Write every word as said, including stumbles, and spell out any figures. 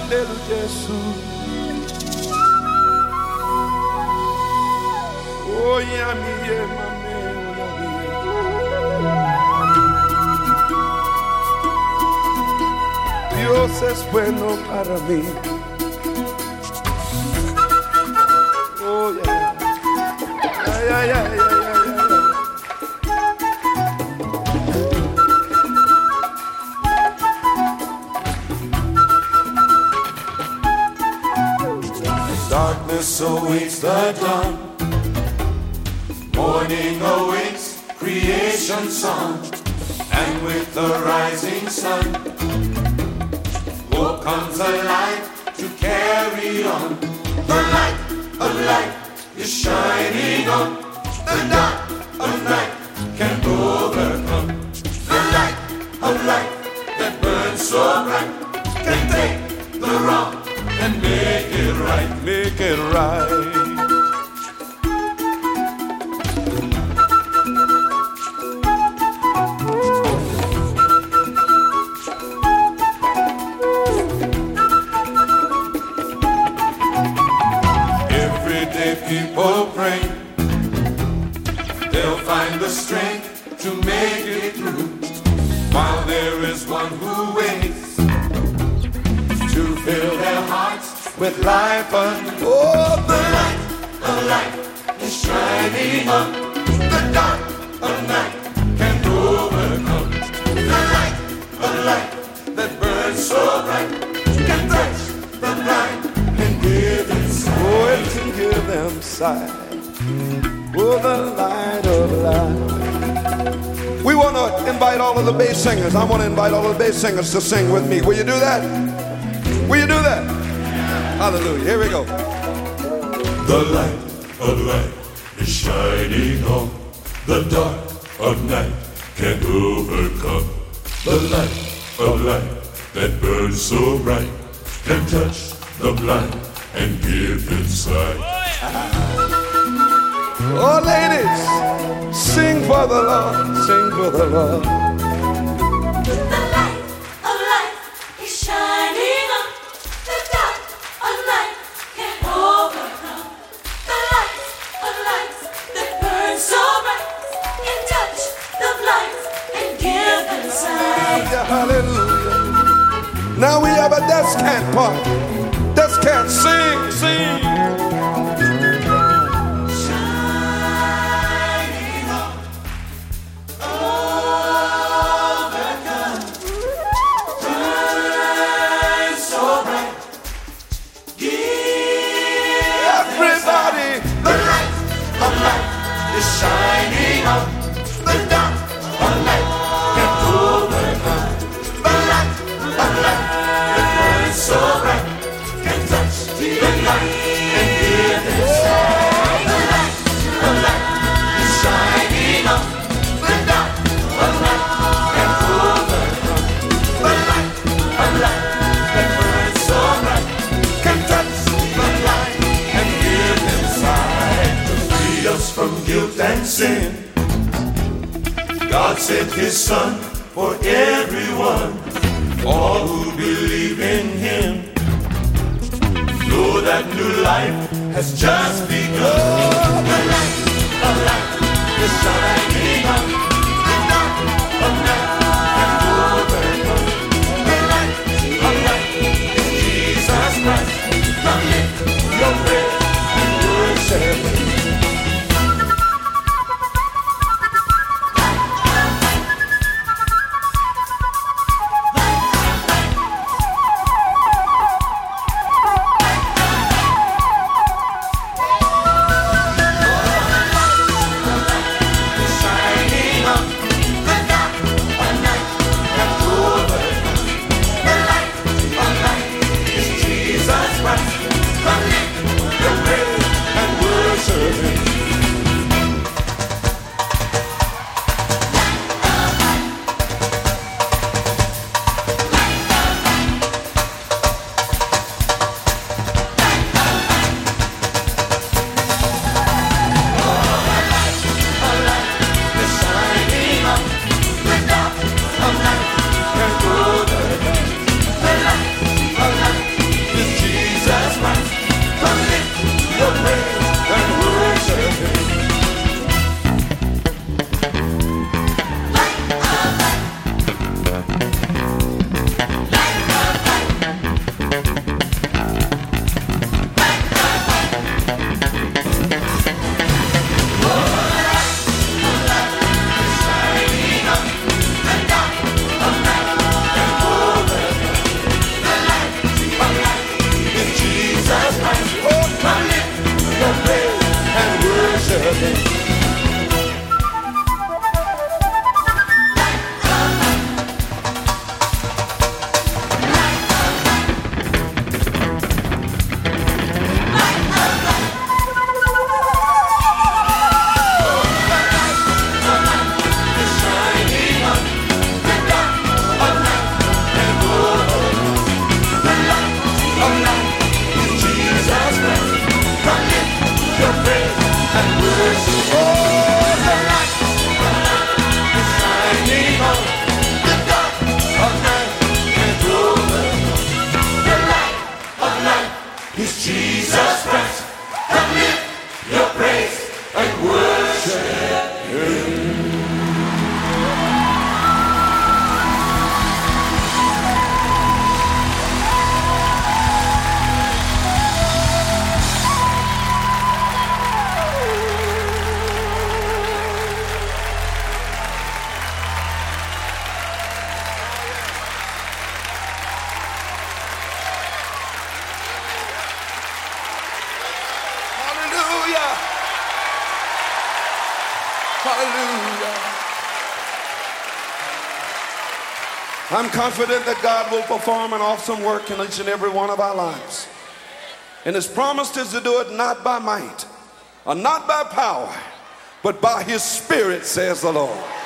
del Jesús. Oye a mi hermano, Dios es bueno para mí. Oh, yeah. Ay, ay, ay, ay, ay, ay. Darkness awaits the dawn, morning awaits creation's song, and with the rising sun, hope comes alive to carry on. The light of light is shining on, the dark of night can overcome. The light of light that burns so bright can take the wrong and make it right, make it right. Every day people pray, they'll find the strength to make it through, while there is one who waits to fill their hearts with life and oh, the light of light is shining on, the dark of night can overcome. The light of light that burns so bright can touch the blind and give them sight. Oh, it can give them sight. Oh, the light of light. We want to invite all of the bass singers. I want to invite all of the bass singers to sing with me. Will you do that? Will you do that? Hallelujah. Here we go. The light of light is shining on, the dark of night can't overcome. The light of light that burns so bright can touch the blind and give them sight. Oh, ladies, sing for the Lord, sing for the Lord. The light of light is shining on, the dark of night can't overcome. The light of light that burns so bright can touch the blind and give them sight. Yeah, hallelujah. Now we have a descant part. Descant, sing, sing. Shining on, overcome, burns so bright. Give Everybody, the light of light is shining on, the dark of night can overcome. The light of light that burns so bright can touch the light and give them sight. The light of light is shining on, the dark of night can overcome. The light of light that burns so bright can touch the light and give them sight. To free us from guilt and sin, God sent His Son for everyone. All who believe in Him know that new life has just begun. The light of light is shining on, the dark of night can overcome. The light of light is Jesus Christ. Come lift your prayer and worship Him. Hallelujah. I'm confident that God will perform an awesome work in each and every one of our lives. And his promise is to do it not by might or not by power, but by his Spirit, says the Lord.